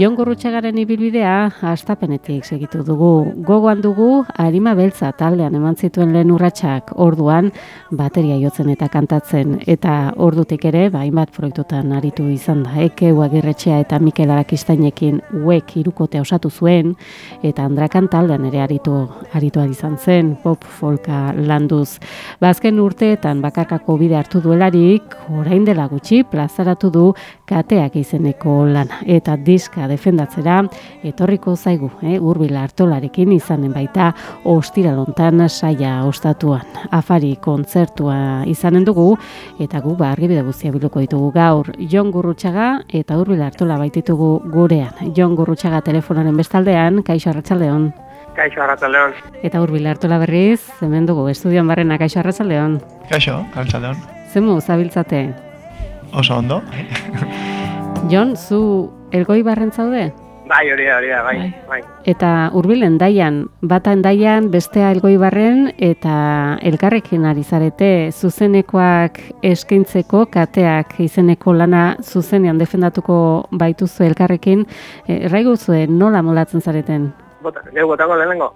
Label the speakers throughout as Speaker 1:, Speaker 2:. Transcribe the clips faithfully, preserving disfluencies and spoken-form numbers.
Speaker 1: Jon Gurrutxagaren ibilbidea hastapenetik segitu dugu. Gogoan dugu Arima Beltza taldean eman zituen lehen urratsak, orduan bateria jotzen eta kantatzen, eta ordutik ere hainbat proiektutan aritu izan da. Eke Uagirretxea eta Mikel Arakistainekin uek hirukotea osatu zuen, eta Andrakan taldean ere aritu aritua izan zen, pop folka landuz. Bazken urteetan bakarkako bide hartu duelarik, orain dela gutxi plazaratu du Kateak izeneko lana, eta diska defendatzera etorriko zaigu, eh? Hurbil Artolarekin izanen baita ostiralontan saia ostatuan. Afari kontzertua izanen dugu, eta gu ba argibide guztia bilduko ditugu gaur. Jon Gurrutxaga eta Hurbil Artola baititugu gurean. Jon Gurrutxaga telefonaren bestaldean, kaixo arratsaldeon.
Speaker 2: Kaixo arratsaldeon.
Speaker 1: Eta Hurbil Artola berriz, hemen dugu estudioan barrena, kaixo arratsaldeon.
Speaker 3: Kaixo, arratsaldeon.
Speaker 1: Zemu zabiltzate?
Speaker 3: Oso ondo.
Speaker 1: Jon, zu Elgoi barren zaude?
Speaker 2: Bai, hori da, hori da, bai, bai.
Speaker 1: Eta Hurbil Endaian, bata Endaian, bestea Elgoi barren, eta elkarrekin ari zarete zuzenekoak eskaintzeko, Kateak izeneko lana zuzenean defendatuko baituzu elkarrekin. Erraigu zuen, nola moldatzen zareten?
Speaker 2: Bota, geu botako lehenengo.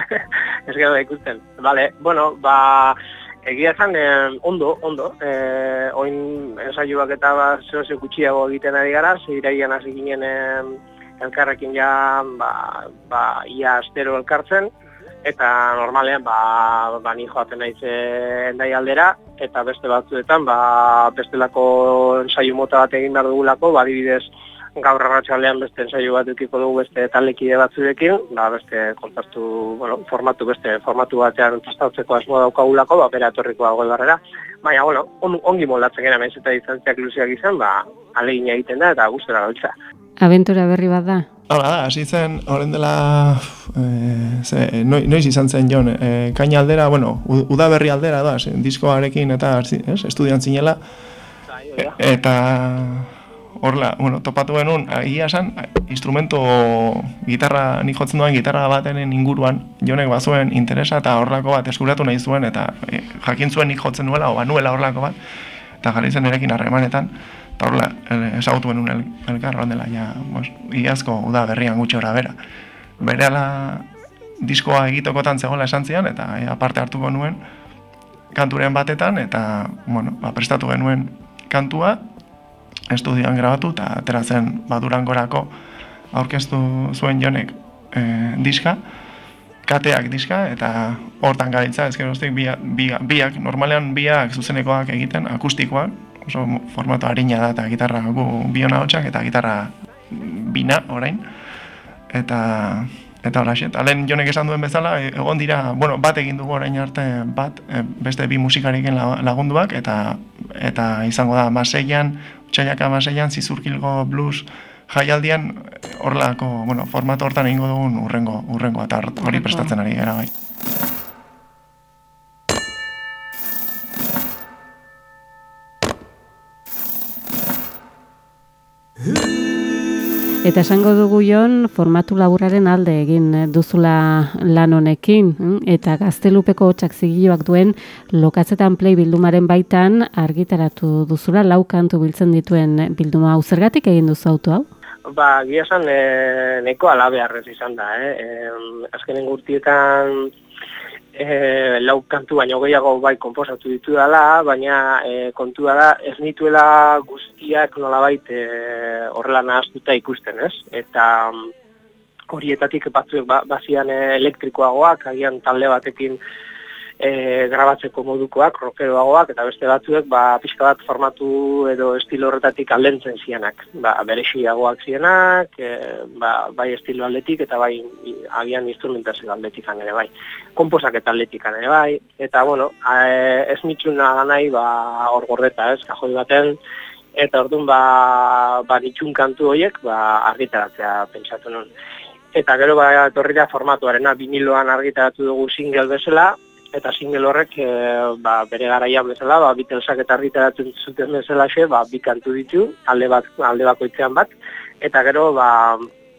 Speaker 2: Ez gero da ikusten. Vale, bueno, ba... Egia esan, eh, ondo, ondo, eh, oin ensaioak eta ba, zehose gutxiago egiten ari gara, zeiraian hasi ginen eh, elkarrekin ja, ba, ba, ia astero elkartzen, eta normalean, ba, ba ni joaten naiz endai aldera, eta beste batzuetan, ba, bestelako ensaio mota bat egin behar dugulako, ba, adibidez, gaur arratsaldean beste ensaio bat edukiko dugu beste taldekide batzuekin, ba beste kontzertu, bueno, formatu beste formatu batean prestatzeko asmoa daukagulako, ba bera etorriko dago barrera. Baina bueno, on, ongi moldatzen gara naiz eta distantziak luzeak izan, ba ahalegina egiten da eta gustora gabiltza.
Speaker 1: Abentura berri bat da.
Speaker 3: Hala da, hasi zen orain dela eh, ze, noiz izan zen Jon, eh, kaina aldera, bueno, udaberri aldera da, diskoarekin eta ez, estudian zinela. E, eta horla, bueno, topatu genuen, egia esan, instrumento, gitarra, nik jotzen duen gitarra batenen inguruan, Jonek bazuen interesa eta horlako bat eskuratu nahi zuen, eta e, jakin zuen nik jotzen nuela, o banuela horlako bat, eta jarri zen erekin harremanetan, eta horla, ezagutu genuen el, elkar, horrela, ja, bos, iazko uda berrian gutxi ora bera. Berehala diskoa egitokotan zegoela esan zian, eta e, aparte hartuko nuen kanturen batetan, eta, bueno, ba, prestatu genuen kantua, estudioan grabatu eta atera zen Badurangorako aurkeztu zuen Jonek e, diska, Kateak diska, eta hortan gabiltza, ezkeroztik biak, biak, biak, normalean biak zuzenekoak egiten, akustikoak, oso formato harina da eta gitarra gu biona hotxak eta gitarra bina orain, eta eta horaxe, alen Jonek esan duen bezala, egon dira, bueno, bat egin dugu orain arte bat, beste bi musikariken lagunduak, eta eta izango da Maseian, Txaiak amaseian, Zizurkilgo blues jaialdian, horrelako, bueno, formato hortan egingo dugun urrengo, urrengo, eta hori prestatzen ari gara bai.
Speaker 1: Eta esango dugu Jon, formatu laburraren alde egin duzula lan honekin, eta Gaztelupeko hotxak zigiloak duen Lokatzetan Play bildumaren baitan argitaratu duzula lau kantu biltzen dituen bilduma hau. Zergatik egin duzu auto hau?
Speaker 2: Ba, gia esan, e, neko alabearrez izan da, eh? E, azkenen gurtietan e, lau kantu baino gehiago bai konposatu ditu dela, baina e, kontua da ez nituela guztiak nolabait e, horrela nahaztuta ikusten, ez? Eta horietatik batzuek ba, bazian elektrikoagoak, agian talde batekin e, grabatzeko modukoak, rockeroagoak, eta beste batzuek ba, pixka bat formatu edo estilo horretatik aldentzen zianak. Ba, berexiagoak zianak, e, ba, bai estilo aldetik eta bai agian instrumentazio aldetikan ere bai. Komposak eta aldetikan ere bai. Eta, bueno, e, ez nitxuna nahi ba, hor gordeta, ez, kajoi baten, eta orduan ba, ba nitxun kantu horiek ba, argitaratzea pentsatu nuen. Eta gero ba, etorri da formatuarena, viniloan argitaratu dugu single bezala, eta single horrek e, ba, bere garaian bezala, ba, Beatlesak eta argitaratzen zuten bezala xe, ba, bi kantu ditu, alde, bat, alde bakoitzean bat, eta gero ba,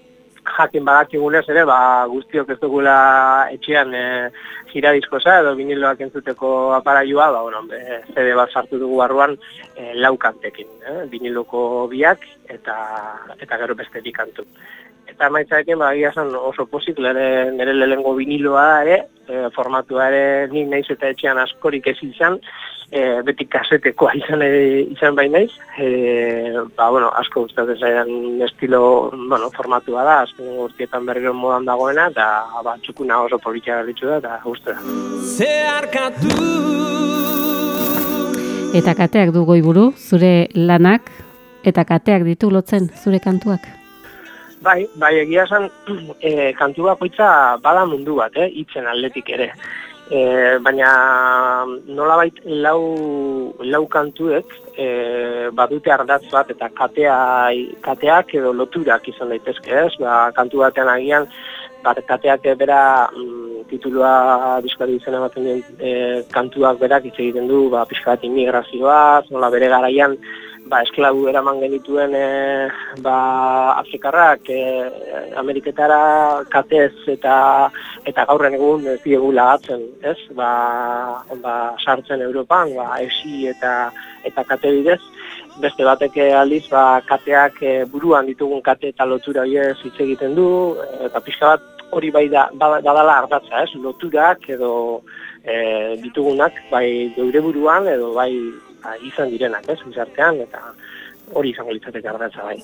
Speaker 2: jakin badakigunez ere, ba, guztiok ez dugula etxean e, giradiskosa edo viniloak entzuteko aparailua, ba, bueno, C D bat sartu dugu barruan e, lau kantekin, eh? Viniloko biak eta eta gero beste bi kantu. Eta maitzaekin, ba, esan oso pozik, nire, nire lehengo viniloa ere, e, formatua ere nik naiz eta etxean askorik ez izan, e, beti kasetekoa izan, e, izan bai naiz, e, ba, bueno, asko gustatzen zaidan estilo, bueno, formatua da, azken urtietan berriro modan dagoena, eta ba, txukuna oso politia galitzu da, eta guztu da.
Speaker 1: Eta kateak du goiburu, zure lanak, eta kateak ditu lotzen zure kantuak?
Speaker 2: Bai, bai, egia esan, e, kantu bakoitza bada mundu bat, eh, hitzen aldetik ere. E, baina nolabait lau, lau kantuek e, badute ardatz bat eta katea, kateak edo loturak izan daitezke, ez? Ba, kantu batean agian, bat kateak bera mm, titulua diskoari izan ematen den e, kantuak berak hitz egiten du, ba, pixka bat immigrazioa, nola bere garaian, ba, esklabu eraman genituen e, ba, afrikarrak e, Ameriketara katez eta eta gaurren egun ez diegu lagatzen, ez? Ba, ba, sartzen Europan, ba, esi eta eta kate bidez, beste batek aldiz ba, kateak e, buruan ditugun kate eta lotura horiez hitz egiten du, eta pixka bat hori bai da, badala ardatza, ez? Loturak edo e, ditugunak bai geure buruan edo bai ba, izan direnak, ez, gizartean, eta hori izango litzateke ardatza bai.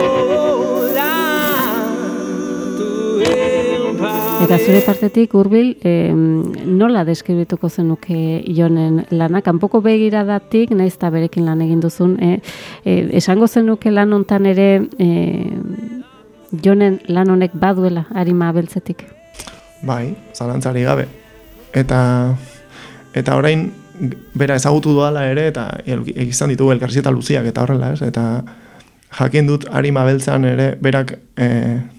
Speaker 1: Eta zure partetik, Hurbil, eh, nola deskribituko zenuke Jonen lana? Kanpoko begiradatik, naiz eta berekin lan egin duzun, eh, eh, esango zenuke lan hontan ere eh, Jonen lan honek baduela arima beltzetik?
Speaker 3: Bai, zalantzari gabe. Eta, eta orain, bera ezagutu doala ere, eta egizan ditugu elkarrizketa luziak eta horrela, ez? Eta jakin dut arima beltzan ere, berak e,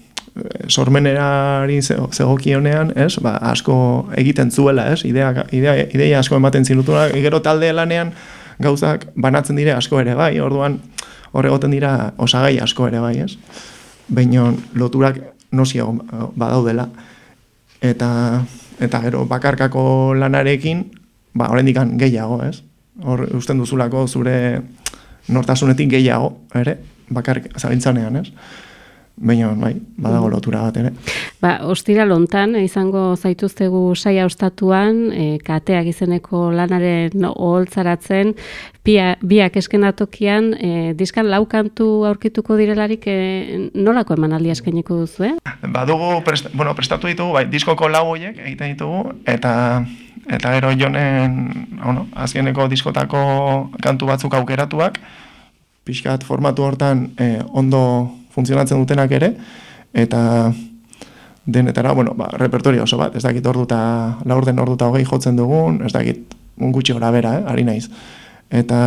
Speaker 3: sormenerari zegokionean, ez? Ba, asko egiten zuela, ez? Idea, idea, ideia asko ematen zinutuna, gero talde lanean gauzak banatzen dire asko ere bai, orduan horregoten dira osagai asko ere bai, ez? Baina loturak nozio badaudela. Eta, eta gero bakarkako lanarekin, ba, oraindikan gehiago, ez? Hor, usten duzulako zure nortasunetik gehiago, ere? Bakarrik zabiltzanean, ez? Baina, bai, badago lotura bat, ere?
Speaker 1: Ba, ostiral hontan izango zaituztegu saia ostatuan, e, kateak izeneko lanaren oholtzaratzen, bia, biak eskenatokian, e, diskan lau kantu aurkituko direlarik, e, nolako emanaldia eskainiko duzu, eh?
Speaker 3: Badugu, prest, bueno, prestatu ditugu, bai, diskoko lau horiek egiten ditugu, eta eta gero Jonen, bueno, azkeneko diskotako kantu batzuk aukeratuak, pixkat formatu hortan eh, ondo funtzionatzen dutenak ere, eta denetara, bueno, ba, repertorio oso bat, ez dakit ordu eta laurden ordu eta hogei jotzen dugun, ez dakit gutxi gora bera, eh, ari naiz. Eta,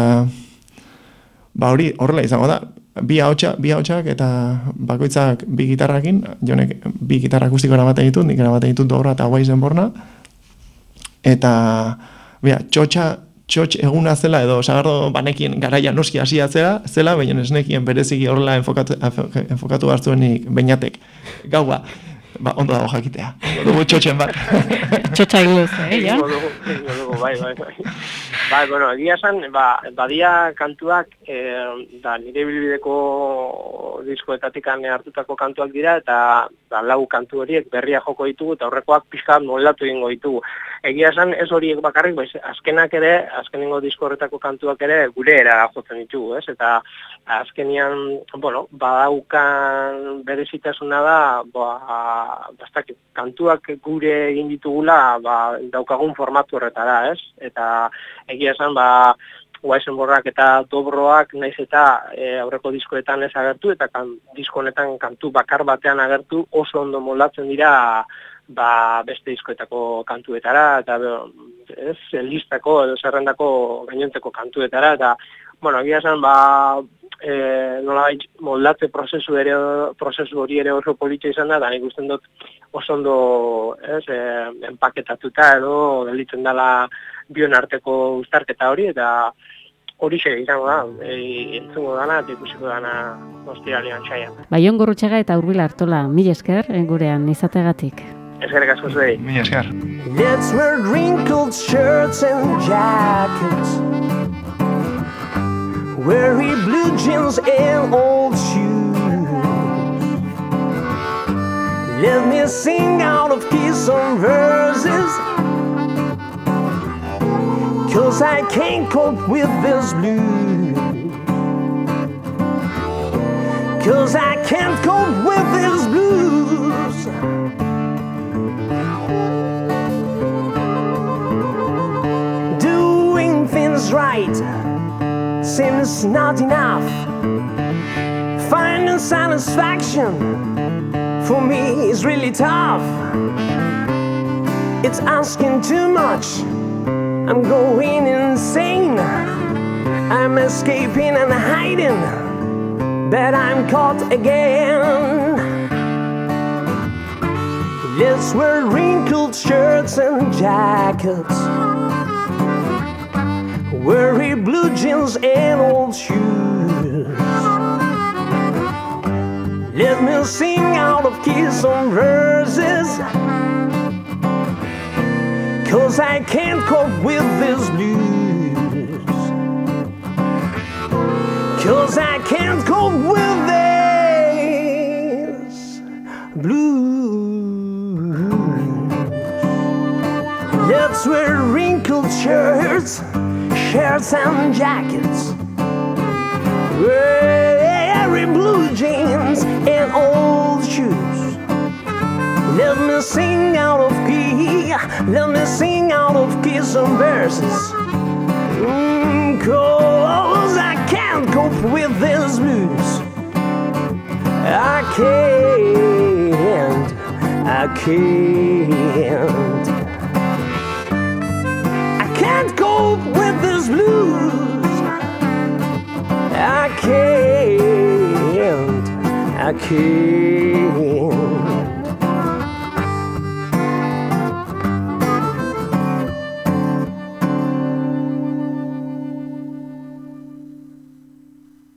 Speaker 3: ba hori, horrela izango da, bi ahotsak, bi ahotsak eta bakoitzak bi gitarrakin, Jonek bi gitarra akustikora bat egitut, nik era bat egitut dobra eta guai zenborna, eta, bea, txotxa, txotx eguna zela edo sagardo banekin garaia noski hasia zela, zela, baina esnekien bereziki horrela enfokatu, enfokatu hartzuenik Beñatek gaua, ba, ondo dago jakitea. Dugu txotxen bat.
Speaker 1: Txotxa eguz, eh, Jon?
Speaker 2: Bai, bai, bai. Bai, bueno, egia esan, ba, badia kantuak, e, da, nire bilbideko diskoetatik hartutako kantuak dira, eta da, lau kantu horiek berria joko ditugu, eta horrekoak pixka moldatu egingo ditugu. Egia esan, ez horiek bakarrik, baiz, azkenak ere, azkenengo disko horretako kantuak ere, gure era jotzen ditugu, ez? Eta azkenian, bueno, badaukan berezitasuna da, ba, bastak, kantuak gure egin ditugula, ba, daukagun formatu horretara, ez? Eta egia esan, ba, Weisenborrak eta Dobroak naiz eta e, aurreko diskoetan ez agertu, eta kan, disko honetan kantu bakar batean agertu oso ondo moldatzen dira ba, beste diskoetako kantuetara, eta ez, listako edo zerrendako gainontzeko kantuetara, eta, bueno, egia esan, ba, e, nolabait moldatze prozesu ere prozesu hori ere oso politxa izan da, eta nik usten dut oso ondo, ez, e, enpaketatuta edo gelditzen dela bion arteko uztarketa hori, eta horixe izango da, e, entzungo dana, eta ikusiko dana ostiralean txaian.
Speaker 1: Baion Gurrutxaga eta Urbil Artola, mil esker gurean izategatik.
Speaker 2: Eskerrik asko zuei.
Speaker 3: Mil esker.
Speaker 4: Let's wear wrinkled shirts and jackets, weary blue jeans and old shoes. Let me sing out of key some verses, 'cause I can't cope with this blues. 'Cause I can't cope with this blues. Doing things right seems not enough. Finding satisfaction for me is really tough. It's asking too much. I'm going insane. I'm escaping and hiding, but I'm caught again. Let's wear wrinkled shirts and jackets, weary blue jeans and old shoes. Let me sing out of key some verses, 'cause I can't cope with this blues. 'Cause I can't cope with this blues. Let's wear wrinkled shirts, shirts and jackets, weary blue jeans and old shoes. Let me sing out of key, let me sing out of key some verses, mm, 'cause I can't cope with this blues. I can't, I can't, I can't cope with this blues. I can't, I can't.